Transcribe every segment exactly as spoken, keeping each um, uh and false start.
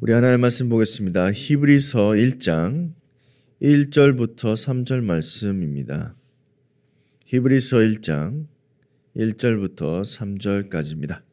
우리 하나님 말씀 보겠습니다. 히브리서 일 장 일 절부터 삼 절 말씀입니다. 히브리서 일 장 일 절부터 삼 절까지입니다.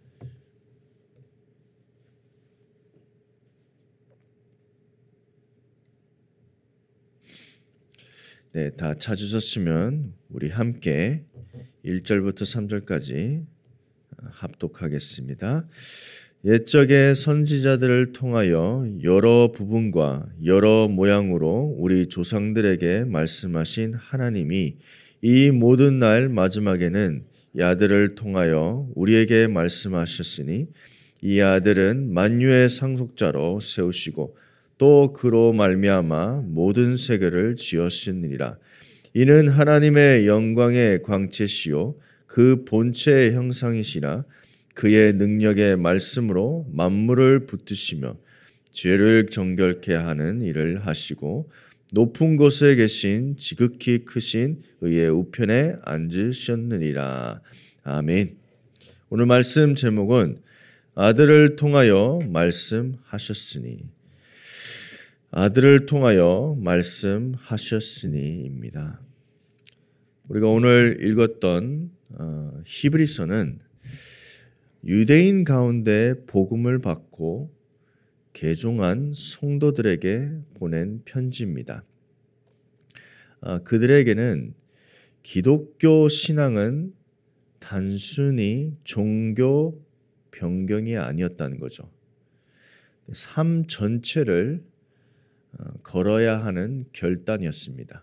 네, 다 찾으셨으면 우리 함께 일 절부터 삼 절까지 합독하겠습니다. 옛적의 선지자들을 통하여 여러 부분과 여러 모양으로 우리 조상들에게 말씀하신 하나님이 이 모든 날 마지막에는 이 아들을 통하여 우리에게 말씀하셨으니 이 아들은 만유의 상속자로 세우시고 또 그로 말미암아 모든 세계를 지으시니라. 이는 하나님의 영광의 광채시요 그 본체의 형상이시라. 그의 능력의 말씀으로 만물을 붙드시며 죄를 정결케 하는 일을 하시고 높은 곳에 계신 지극히 크신 의의 우편에 앉으셨느니라. 아멘. 오늘 말씀 제목은 아들을 통하여 말씀하셨으니 아들을 통하여 말씀하셨으니입니다. 우리가 오늘 읽었던 어, 히브리서는 유대인 가운데 복음을 받고 개종한 성도들에게 보낸 편지입니다. 아, 그들에게는 기독교 신앙은 단순히 종교 변경이 아니었다는 거죠. 삶 전체를 걸어야 하는 결단이었습니다.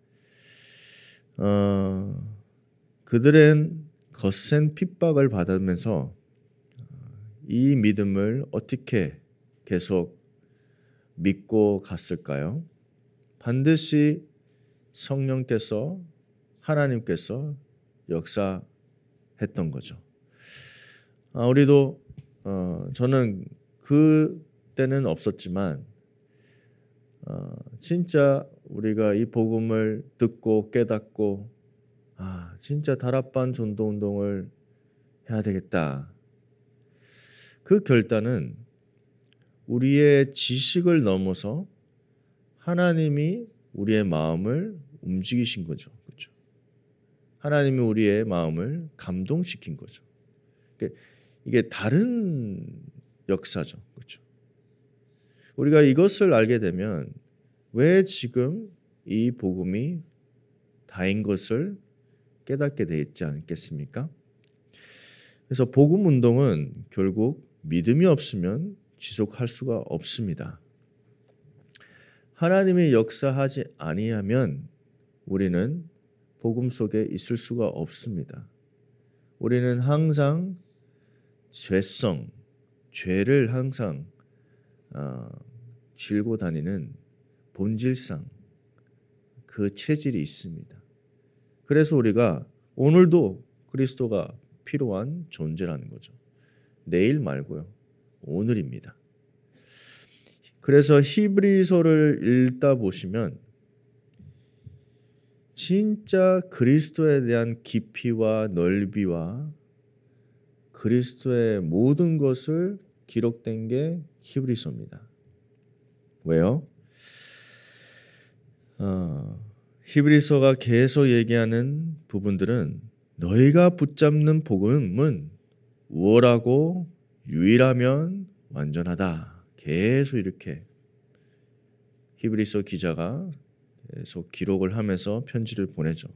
어, 그들은 거센 핍박을 받으면서 이 믿음을 어떻게 계속 믿고 갔을까요? 반드시 성령께서 하나님께서 역사했던 거죠. 아, 우리도 어, 저는 그 때는 없었지만 어, 진짜 우리가 이 복음을 듣고 깨닫고 아, 진짜 다락방 전도 운동을 해야 되겠다. 그 결단은 우리의 지식을 넘어서 하나님이 우리의 마음을 움직이신 거죠. 그렇죠? 하나님이 우리의 마음을 감동시킨 거죠. 이게 다른 역사죠. 그렇죠? 우리가 이것을 알게 되면 왜 지금 이 복음이 다인 것을 깨닫게 되어 있지 않겠습니까? 그래서 복음 운동은 결국 믿음이 없으면 지속할 수가 없습니다. 하나님이 역사하지 아니하면 우리는 복음 속에 있을 수가 없습니다. 우리는 항상 죄성, 죄를 항상 어, жил고 다니는 본질상 그 체질이 있습니다. 그래서 우리가 오늘도 그리스도가 필요한 존재라는 거죠. 내일 말고요. 오늘입니다. 그래서 히브리서를 읽다 보시면 진짜 그리스도에 대한 깊이와 넓이와 그리스도의 모든 것을 기록된 게 히브리서입니다. 왜요? 어, 히브리서가 계속 얘기하는 부분들은 너희가 붙잡는 복음은 우월하고 유일하면 완전하다. 계속 이렇게 히브리서 기자가 계속 기록을 하면서 편지를 보내죠.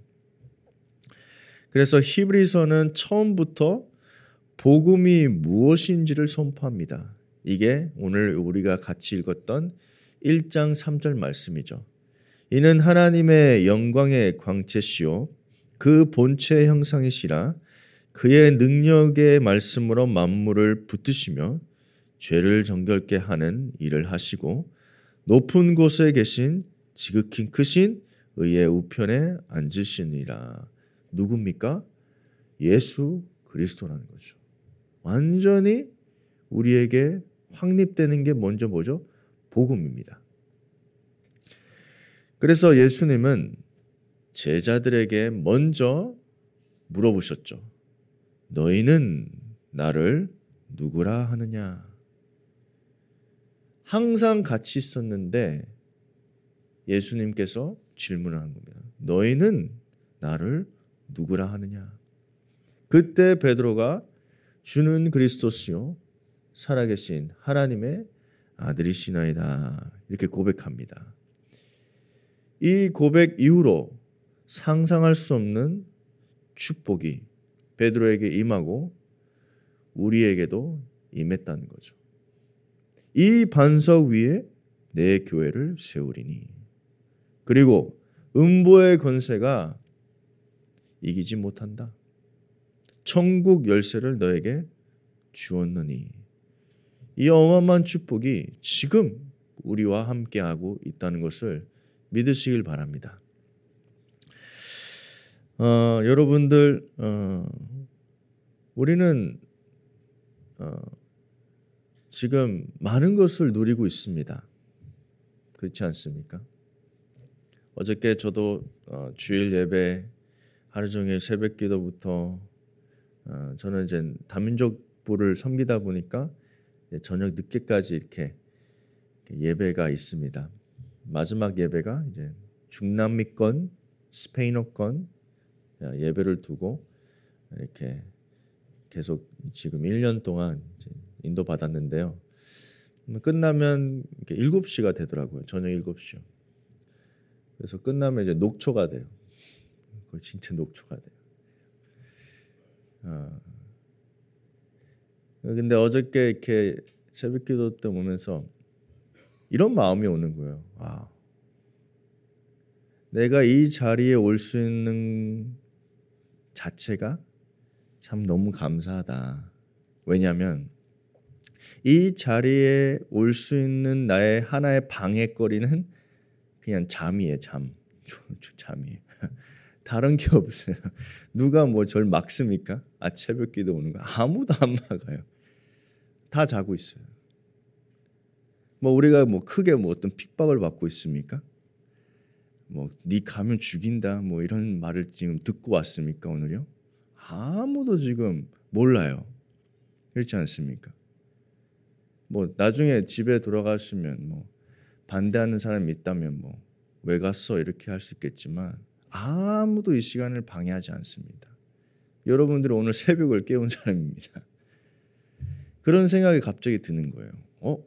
그래서 히브리서는 처음부터 복음이 무엇인지를 선포합니다. 이게 오늘 우리가 같이 읽었던 일 장 삼 절 말씀이죠. 이는 하나님의 영광의 광채시요 그 본체의 형상이시라. 그의 능력의 말씀으로 만물을 붙드시며 죄를 정결케 하는 일을 하시고 높은 곳에 계신 지극히 크신 의의 우편에 앉으시니라. 누굽니까? 예수 그리스도라는 거죠. 완전히 우리에게 확립되는 게 먼저 뭐죠? 복음입니다. 그래서 예수님은 제자들에게 먼저 물어보셨죠. 너희는 나를 누구라 하느냐? 항상 같이 있었는데 예수님께서 질문을 한 겁니다. 너희는 나를 누구라 하느냐? 그때 베드로가 주는 그리스도시요 살아계신 하나님의 아들이시나이다 이렇게 고백합니다. 이 고백 이후로 상상할 수 없는 축복이 베드로에게 임하고 우리에게도 임했다는 거죠. 이 반석 위에 내 교회를 세우리니 그리고 음보의 권세가 이기지 못한다. 천국 열쇠를 너에게 주었느니 이 어마어마한 축복이 지금 우리와 함께하고 있다는 것을 믿으시길 바랍니다. 어, 여러분들 어, 우리는 어, 지금 많은 것을 누리고 있습니다. 그렇지 않습니까? 어저께 저도 어, 주일 예배 하루 종일 새벽 기도부터 어, 저는 이제 다민족부를 섬기다 보니까 저녁 늦게까지 이렇게 예배가 있습니다. 마지막 예배가 이제 중남미권, 스페인어권 예배를 두고 이렇게 계속 지금 일 년 동안 인도 받았는데요. 끝나면 일곱 시가 되더라고요. 저녁 일곱 시요. 그래서 끝나면 이제 녹초가 돼요. 그거 진짜 녹초가 돼요. 아. 근데 어저께 이렇게 새벽기도 때 오면서 이런 마음이 오는 거예요. 아, 내가 이 자리에 올 수 있는 자체가 참 너무 감사하다. 왜냐하면 이 자리에 올 수 있는 나의 하나의 방해거리는 그냥 잠이에요. 잠. 잠이에요. 다른 게 없어요. 누가 뭐 절 막습니까? 아, 새벽기도 오는 거 아무도 안 막아요. 다 자고 있어요. 뭐 우리가 뭐 크게 뭐 어떤 핍박을 받고 있습니까? 뭐 네 가면 죽인다 뭐 이런 말을 지금 듣고 왔습니까 오늘요? 아무도 지금 몰라요. 그렇지 않습니까? 뭐 나중에 집에 돌아가시면 뭐 반대하는 사람이 있다면 뭐 왜 갔어 이렇게 할 수 있겠지만 아무도 이 시간을 방해하지 않습니다. 여러분들은 오늘 새벽을 깨운 사람입니다. 그런 생각이 갑자기 드는 거예요. 어?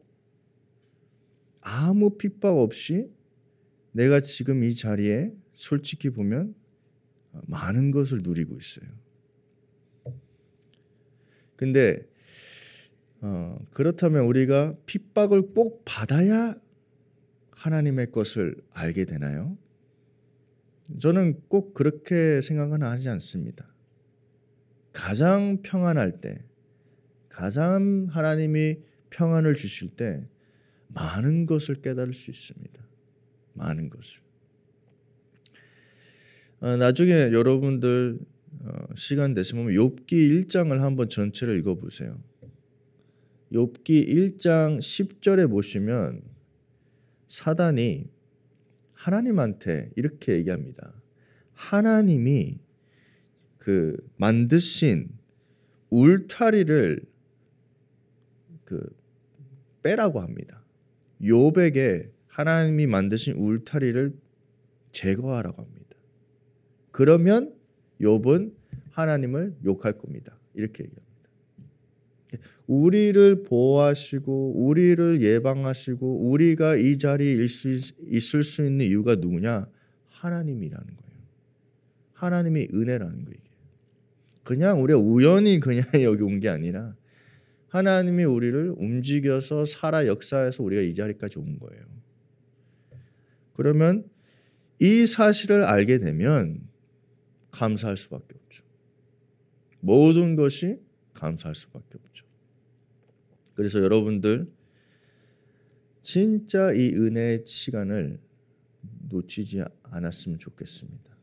아무 핍박 없이 내가 지금 이 자리에 솔직히 보면 많은 것을 누리고 있어요. 근데 어, 그렇다면 우리가 핍박을 꼭 받아야 하나님의 것을 알게 되나요? 저는 꼭 그렇게 생각은 하지 않습니다. 가장 평안할 때, 가장 하나님이 평안을 주실 때 많은 것을 깨달을 수 있습니다. 많은 것을. 어, 나중에 여러분들 어, 시간 되시면 욥기 일 장을 한번 전체를 읽어보세요. 욥기 일 장 십 절에 보시면 사단이 하나님한테 이렇게 얘기합니다. 하나님이 그 만드신 울타리를 그 빼라고 합니다. 욥에게 하나님이 만드신 울타리를 제거하라고 합니다. 그러면 욥은 하나님을 욕할 겁니다. 이렇게 얘기합니다. 우리를 보호하시고 우리를 예방하시고 우리가 이 자리에 있을 수 있는 이유가 누구냐? 하나님이라는 거예요. 하나님의 은혜라는 거예요. 그냥 우리가 우연히 그냥 여기 온 게 아니라 하나님이 우리를 움직여서 살아 역사해서 우리가 이 자리까지 온 거예요. 그러면 이 사실을 알게 되면 감사할 수밖에 없죠. 모든 것이 감사할 수밖에 없죠. 그래서 여러분들 진짜 이 은혜의 시간을 놓치지 않았으면 좋겠습니다.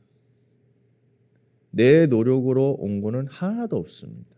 내 노력으로 온 거는 하나도 없습니다.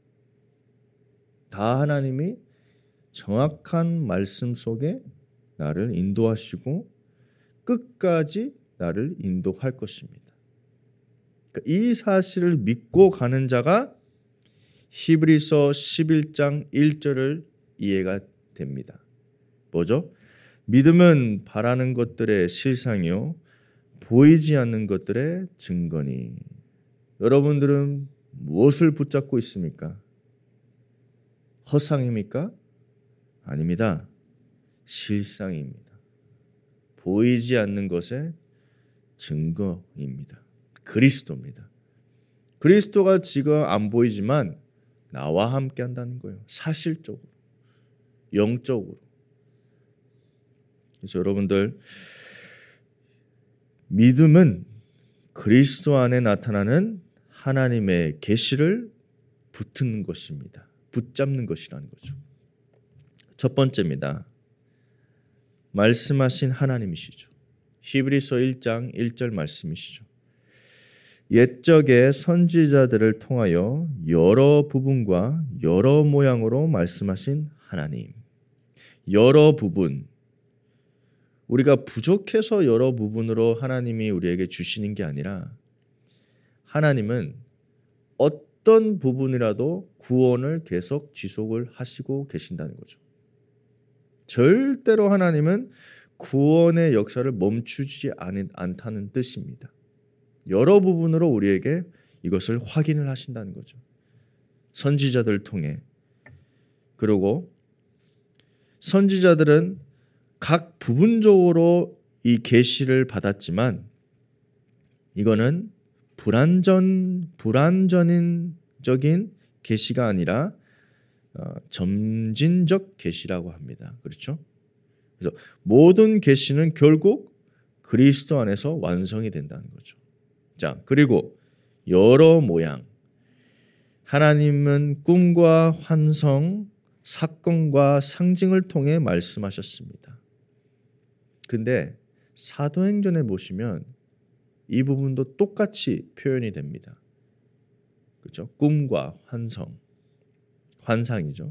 다 하나님이 정확한 말씀 속에 나를 인도하시고 끝까지 나를 인도할 것입니다. 이 사실을 믿고 가는 자가 히브리서 십일 장 일 절을 이해가 됩니다. 뭐죠? 믿음은 바라는 것들의 실상이요 보이지 않는 것들의 증거니. 여러분들은 무엇을 붙잡고 있습니까? 허상입니까? 아닙니다. 실상입니다. 보이지 않는 것의 증거입니다. 그리스도입니다. 그리스도가 지금 안 보이지만 나와 함께 한다는 거예요. 사실적으로, 영적으로. 그래서 여러분들 믿음은 그리스도 안에 나타나는 하나님의 계시를 붙는 것입니다. 붙잡는 것이라는 거죠. 첫 번째입니다. 말씀하신 하나님이시죠. 히브리서 일 장 일 절 말씀이시죠. 옛적의 선지자들을 통하여 여러 부분과 여러 모양으로 말씀하신 하나님. 여러 부분. 우리가 부족해서 여러 부분으로 하나님이 우리에게 주시는 게 아니라 하나님은 어떤 부분이라도 구원을 계속 지속을 하시고 계신다는 거죠. 절대로 하나님은 구원의 역사를 멈추지 않다는 뜻입니다. 여러 부분으로 우리에게 이것을 확인을 하신다는 거죠. 선지자들을 통해. 그리고 선지자들은 각 부분적으로 이 계시를 받았지만 이거는 불완전 불완전적인 계시가 아니라 어, 점진적 계시라고 합니다. 그렇죠? 그래서 모든 계시는 결국 그리스도 안에서 완성이 된다는 거죠. 자, 그리고 여러 모양. 하나님은 꿈과 환상, 사건과 상징을 통해 말씀하셨습니다. 근데 사도행전에 보시면 이 부분도 똑같이 표현이 됩니다. 그렇죠? 꿈과 환상, 환상이죠.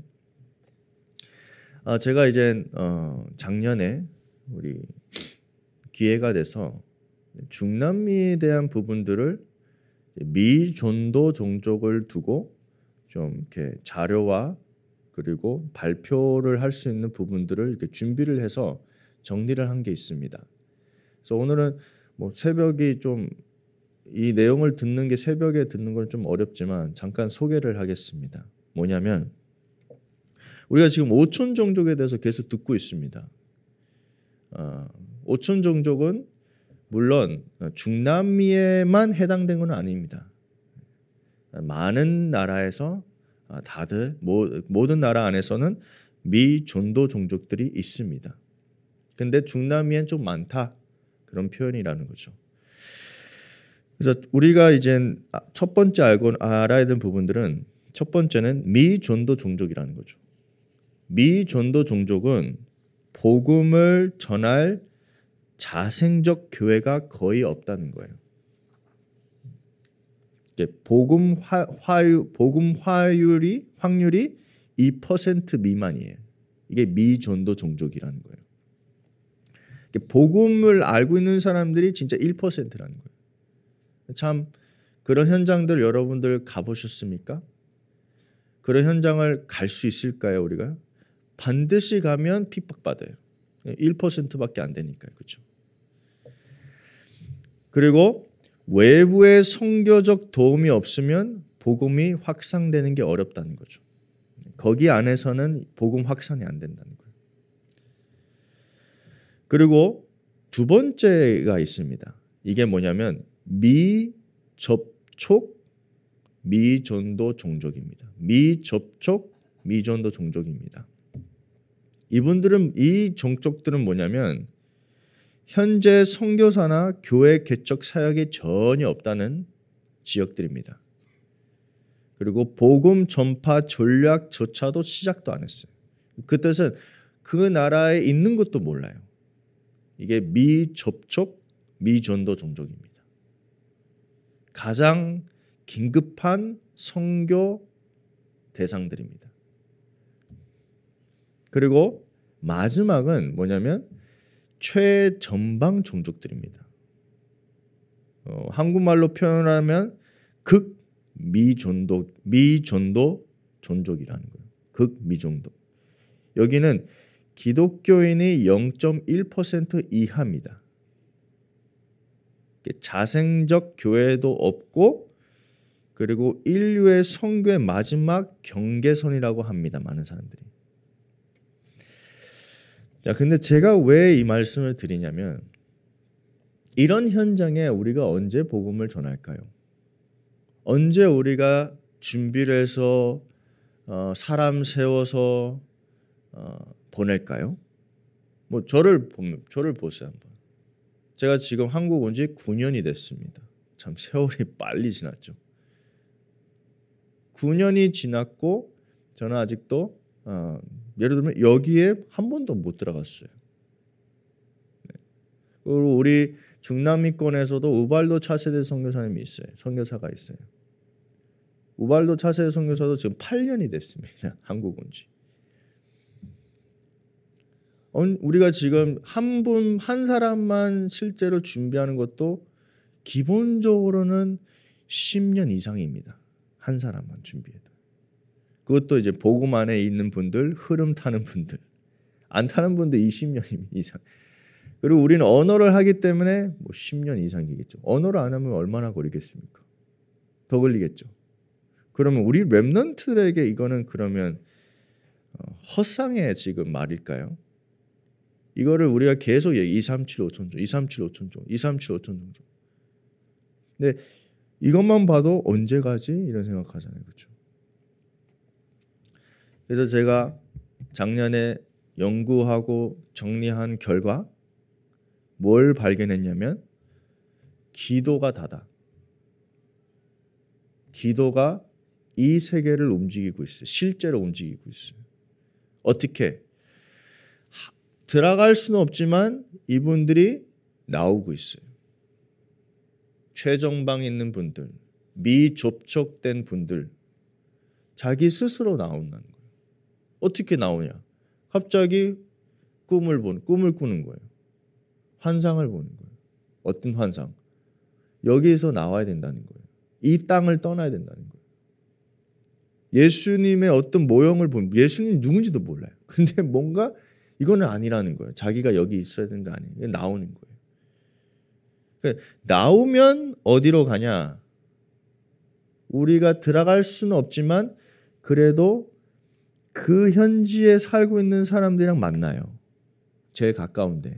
아, 제가 이제 어, 작년에 우리 기회가 돼서 중남미에 대한 부분들을 미존도 종족을 두고 좀 이렇게 자료와 그리고 발표를 할 수 있는 부분들을 이렇게 준비를 해서 정리를 한 게 있습니다. 그래서 오늘은 뭐 새벽이 좀 이 내용을 듣는 게 새벽에 듣는 건 좀 어렵지만 잠깐 소개를 하겠습니다. 뭐냐면 우리가 지금 오촌 종족에 대해서 계속 듣고 있습니다. 어, 오촌 종족은 물론 중남미에만 해당된 건 아닙니다. 많은 나라에서 다들 모든 나라 안에서는 미존도 종족들이 있습니다. 근데 중남미엔 좀 많다 그런 표현이라는 거죠. 그래서 우리가 이제 첫 번째 알고 알아야 되는 부분들은 첫 번째는 미존도 종족이라는 거죠. 미존도 종족은 복음을 전할 자생적 교회가 거의 없다는 거예요. 복음 화, 화유, 복음 화율이 확률이 이 퍼센트 미만이에요. 이게 미존도 종족이라는 거예요. 복음을 알고 있는 사람들이 진짜 일 퍼센트라는 거예요. 참 그런 현장들 여러분들 가보셨습니까? 그런 현장을 갈 수 있을까요, 우리가? 반드시 가면 핍박받아요. 일 퍼센트밖에 안 되니까요. 그렇죠? 그리고 외부의 선교적 도움이 없으면 복음이 확산되는 게 어렵다는 거죠. 거기 안에서는 복음 확산이 안 된다는 거예요. 그리고 두 번째가 있습니다. 이게 뭐냐면 미접촉 미존도 종족입니다. 미접촉 미존도 종족입니다. 이분들은 이 종족들은 뭐냐면 현재 선교사나 교회 개척 사역이 전혀 없다는 지역들입니다. 그리고 복음 전파 전략조차도 시작도 안 했어요. 그 뜻은 그 나라에 있는 것도 몰라요. 이게 미접촉 미존도 종족입니다. 가장 긴급한 선교 대상들입니다. 그리고 마지막은 뭐냐면 최전방 종족들입니다. 어, 한국말로 표현하면 극미존도 미존도 종족이라는 거예요. 극미존도. 여기는 기독교인이 영 점 일 퍼센트 이하입니다. 자생적 교회도 없고 그리고 인류의 선교의 마지막 경계선이라고 합니다. 많은 사람들이. 자, 근데 제가 왜 이 말씀을 드리냐면 이런 현장에 우리가 언제 복음을 전할까요? 언제 우리가 준비를 해서 어, 사람 세워서 어, 보낼까요? 뭐 저를 보면 저를 보세요 한번. 제가 지금 한국 온 지 구 년이 됐습니다. 참 세월이 빨리 지났죠. 구 년이 지났고 저는 아직도 어, 예를 들면 여기에 한 번도 못 들어갔어요. 네. 그리고 우리 중남미권에서도 우발도 차세대 선교사님이 있어요. 선교사가 있어요. 우발도 차세대 선교사도 지금 팔 년이 됐습니다. 한국 온 지. 우리가 지금 한 분, 한 사람만 실제로 준비하는 것도 기본적으로는 십 년 이상입니다. 한 사람만 준비해도. 그것도 이제 복음 안에 있는 분들, 흐름 타는 분들. 안 타는 분들 이십 년 이상. 그리고 우리는 언어를 하기 때문에 뭐 십 년 이상이겠죠. 언어를 안 하면 얼마나 걸리겠습니까? 더 걸리겠죠. 그러면 우리 렘넌트들에게 이거는 그러면 헛상의 지금 말일까요? 이거를 우리가 계속 얘기 이삼칠 오천 종, 이삼칠 오천 종, 이삼칠 오천 종. 근데 이것만 봐도 언제 가지? 이런 생각하잖아요. 그렇죠? 그래서 제가 작년에 연구하고 정리한 결과 뭘 발견했냐면 기도가 다다. 기도가 이 세계를 움직이고 있어요. 실제로 움직이고 있어요. 어떻게? 들어갈 수는 없지만 이분들이 나오고 있어요. 최정방에 있는 분들, 미접촉된 분들, 자기 스스로 나온다는 거예요. 어떻게 나오냐? 갑자기 꿈을 본, 꿈을 꾸는 거예요. 환상을 보는 거예요. 어떤 환상? 여기에서 나와야 된다는 거예요. 이 땅을 떠나야 된다는 거예요. 예수님의 어떤 모형을 보면 예수님 누군지도 몰라요. 근데 뭔가 이거는 아니라는 거예요. 자기가 여기 있어야 되는 게 아니에요. 나오는 거예요. 그러니까 나오면 어디로 가냐? 우리가 들어갈 수는 없지만 그래도 그 현지에 살고 있는 사람들이랑 만나요. 제일 가까운데.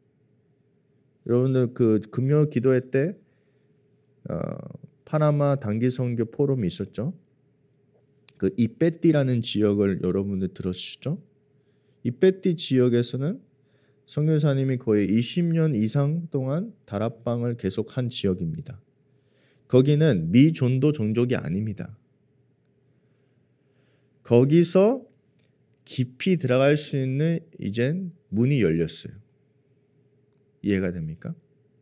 여러분들 그 금요 기도회 때 어, 파나마 단기 선교 포럼이 있었죠. 그 이페띠라는 지역을 여러분들 들으시죠? 이페띠 지역에서는 선교사님이 거의 이십 년 이상 동안 다락방을 계속한 지역입니다. 거기는 미존도 종족이 아닙니다. 거기서 깊이 들어갈 수 있는 이젠 문이 열렸어요. 이해가 됩니까?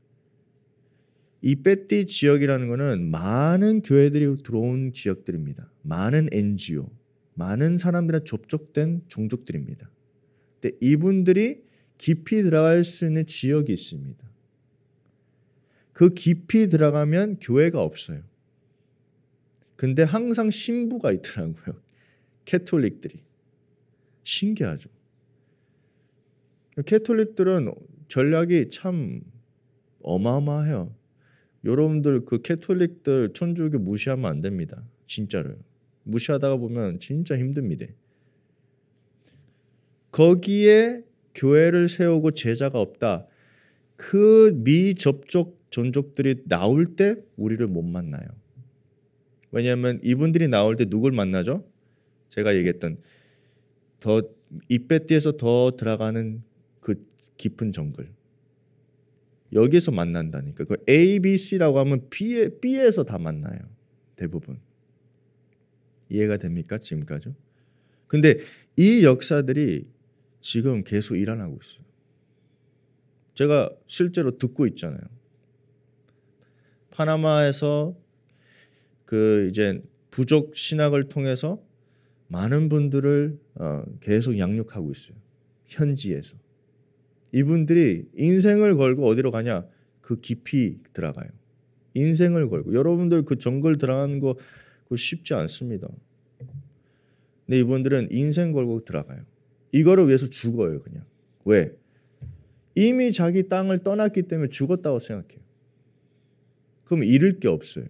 이페띠 지역이라는 것은 많은 교회들이 들어온 지역들입니다. 많은 엔지오, 많은 사람들과 접촉된 종족들입니다. 근데 이분들이 깊이 들어갈 수 있는 지역이 있습니다. 그 깊이 들어가면 교회가 없어요. 근데 항상 신부가 있더라고요. 캐톨릭들이. 신기하죠. 캐톨릭들은 전략이 참 어마어마해요. 여러분들 그 캐톨릭들 천주교 무시하면 안 됩니다. 진짜로요. 무시하다가 보면 진짜 힘듭니다. 거기에 교회를 세우고 제자가 없다. 그 미접촉 종족들이 나올 때 우리를 못 만나요. 왜냐하면 이분들이 나올 때 누굴 만나죠? 제가 얘기했던 더 이페띠에서 더 들어가는 그 깊은 정글. 여기서 만난다니까. 그 A, B, C라고 하면 B에, B에서 다 만나요. 대부분. 이해가 됩니까? 지금까지? 근데 이 역사들이 지금 계속 일어나고 있어요. 제가 실제로 듣고 있잖아요. 파나마에서 그 이제 부족 신학을 통해서 많은 분들을 어, 계속 양육하고 있어요. 현지에서. 이분들이 인생을 걸고 어디로 가냐? 그 깊이 들어가요. 인생을 걸고. 여러분들 그 정글 들어가는 거 그거 쉽지 않습니다. 근데 이분들은 인생 걸고 들어가요. 이거를 위해서 죽어요. 그냥. 왜? 이미 자기 땅을 떠났기 때문에 죽었다고 생각해요. 그럼 잃을 게 없어요.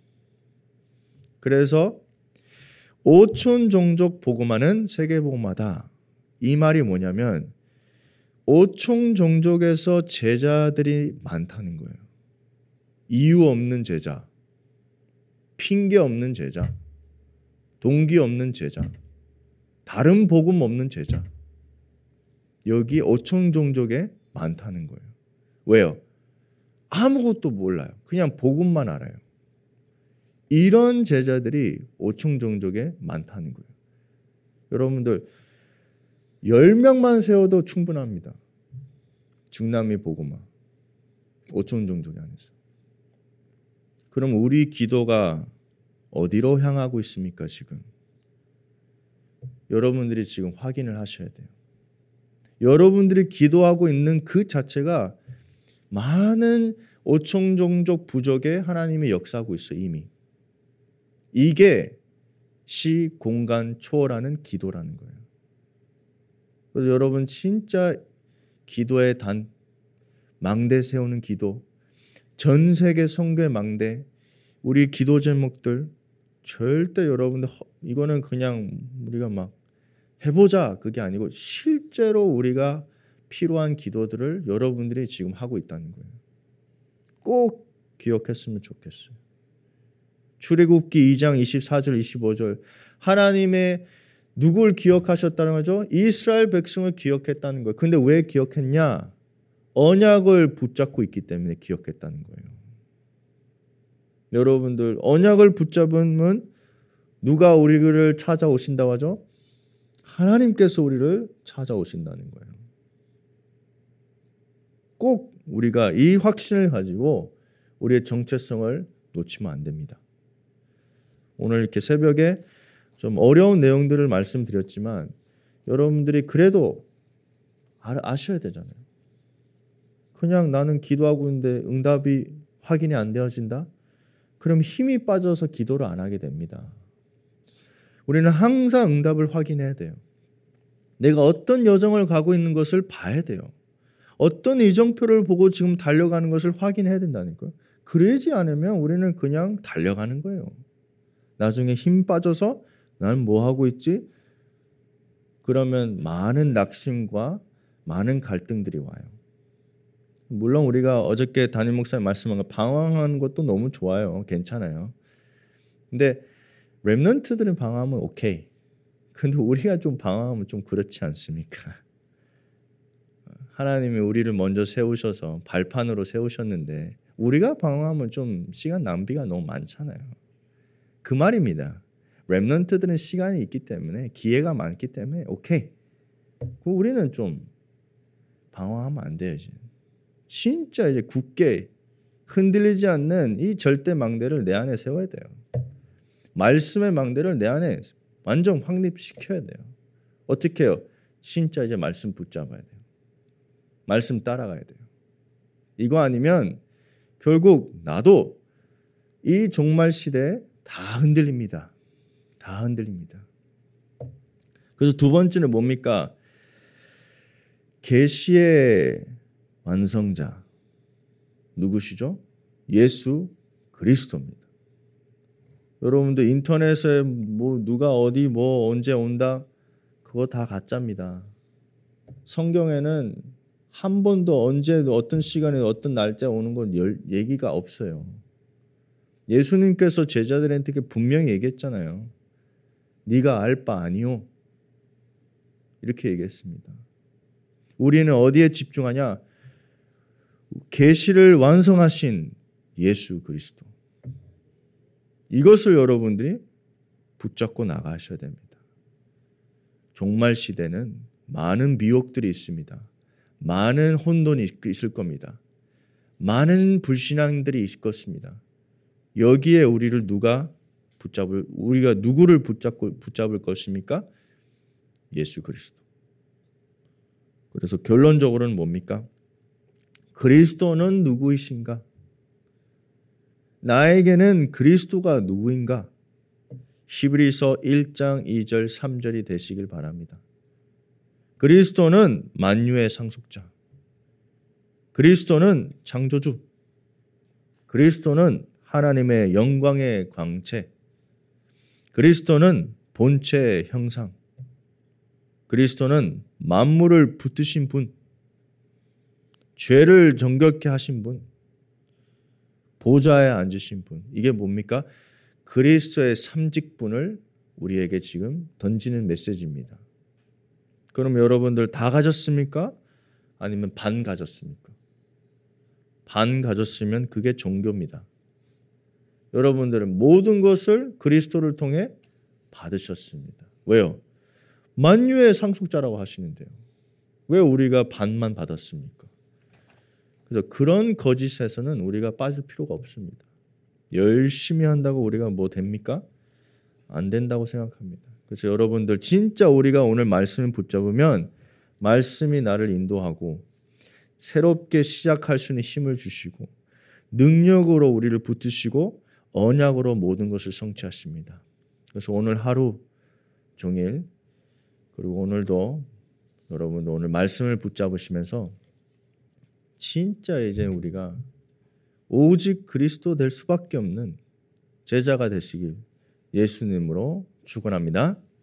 그래서 오촌 종족 복음화는 세계 복음화다. 이 말이 뭐냐면 오촌 종족에서 제자들이 많다는 거예요. 이유 없는 제자, 핑계 없는 제자, 동기 없는 제자, 다른 복음 없는 제자. 여기 오촌 종족에 많다는 거예요. 왜요? 아무것도 몰라요. 그냥 복음만 알아요. 이런 제자들이 오촌 종족에 많다는 거예요. 여러분들 열 명만 세워도 충분합니다. 중남미 복음화 오촌 종족이 안에서. 그럼 우리 기도가 어디로 향하고 있습니까 지금? 여러분들이 지금 확인을 하셔야 돼요. 여러분들이 기도하고 있는 그 자체가 많은 오촌 종족 부족에 하나님이 역사하고 있어요. 이미. 이게 시, 공간 초월하는 기도라는 거예요. 그래서 여러분 진짜 기도의 단, 망대 세우는 기도, 전 세계 선교의 망대, 우리 기도 제목들 절대 여러분들 이거는 그냥 우리가 막 해보자 그게 아니고 실제로 우리가 필요한 기도들을 여러분들이 지금 하고 있다는 거예요. 꼭 기억했으면 좋겠어요. 출애굽기 이 장 이십사 절 이십오 절 하나님의 누굴 기억하셨다는 거죠? 이스라엘 백성을 기억했다는 거예요. 근데 왜 기억했냐? 언약을 붙잡고 있기 때문에 기억했다는 거예요. 여러분들 언약을 붙잡으면 누가 우리를 찾아오신다고 하죠? 하나님께서 우리를 찾아오신다는 거예요. 꼭 우리가 이 확신을 가지고 우리의 정체성을 놓치면 안 됩니다. 오늘 이렇게 새벽에 좀 어려운 내용들을 말씀드렸지만 여러분들이 그래도 아셔야 되잖아요. 그냥 나는 기도하고 있는데 응답이 확인이 안 되어진다? 그럼 힘이 빠져서 기도를 안 하게 됩니다. 우리는 항상 응답을 확인해야 돼요. 내가 어떤 여정을 가고 있는 것을 봐야 돼요. 어떤 이정표를 보고 지금 달려가는 것을 확인해야 된다니까요. 그러지 않으면 우리는 그냥 달려가는 거예요. 나중에 힘 빠져서 난 뭐 하고 있지? 그러면 많은 낙심과 많은 갈등들이 와요. 물론 우리가 어저께 담임 목사님 말씀한 거 방황하는 것도 너무 좋아요. 괜찮아요. 근데 렘넌트들은 방황하면 오케이. 근데 우리가 좀 방황하면 좀 그렇지 않습니까? 하나님이 우리를 먼저 세우셔서 발판으로 세우셨는데 우리가 방황하면 좀 시간 낭비가 너무 많잖아요. 그 말입니다. 렘넌트들은 시간이 있기 때문에 기회가 많기 때문에 오케이. 우리는 좀 방황하면 안 돼야지. 진짜 이제 굳게 흔들리지 않는 이 절대 망대를 내 안에 세워야 돼요. 말씀의 망대를 내 안에 완전 확립시켜야 돼요. 어떻게 해요? 진짜 이제 말씀 붙잡아야 돼요. 말씀 따라가야 돼요. 이거 아니면 결국 나도 이 종말 시대에 다 흔들립니다. 다 흔들립니다. 그래서 두 번째는 뭡니까? 계시의 완성자 누구시죠? 예수 그리스도입니다. 여러분들 인터넷에 뭐 누가 어디 뭐 언제 온다 그거 다 가짜입니다. 성경에는 한 번도 언제 어떤 시간에 어떤 날짜 오는 건 얘기가 없어요. 예수님께서 제자들한테 분명히 얘기했잖아요. 네가 알 바 아니오. 이렇게 얘기했습니다. 우리는 어디에 집중하냐? 계시를 완성하신 예수 그리스도. 이것을 여러분들이 붙잡고 나가셔야 됩니다. 종말 시대는 많은 미혹들이 있습니다. 많은 혼돈이 있을 겁니다. 많은 불신앙들이 있을 것입니다. 여기에 우리를 누가 붙잡을 우리가 누구를 붙잡고 붙잡을 것입니까? 예수 그리스도. 그래서 결론적으로는 뭡니까? 그리스도는 누구이신가? 나에게는 그리스도가 누구인가? 히브리서 일 장 이 절 삼 절이 되시길 바랍니다. 그리스도는 만유의 상속자. 그리스도는 창조주. 그리스도는 하나님의 영광의 광채. 그리스도는 본체의 형상. 그리스도는 만물을 붙드신 분. 죄를 정결케 하신 분. 보좌에 앉으신 분. 이게 뭡니까? 그리스도의 삼직분을 우리에게 지금 던지는 메시지입니다. 그럼 여러분들 다 가졌습니까? 아니면 반 가졌습니까? 반 가졌으면 그게 종교입니다. 여러분들은 모든 것을 그리스도를 통해 받으셨습니다. 왜요? 만유의 상속자라고 하시는데요. 왜 우리가 반만 받았습니까? 그래서 그런 거짓에서는 우리가 빠질 필요가 없습니다. 열심히 한다고 우리가 뭐 됩니까? 안 된다고 생각합니다. 그래서 여러분들 진짜 우리가 오늘 말씀을 붙잡으면 말씀이 나를 인도하고 새롭게 시작할 수 있는 힘을 주시고 능력으로 우리를 붙드시고 언약으로 모든 것을 성취하십니다. 그래서 오늘 하루 종일 그리고 오늘도 여러분 오늘 말씀을 붙잡으시면서 진짜 이제 우리가 오직 그리스도 될 수밖에 없는 제자가 되시길 예수님으로 축원합니다.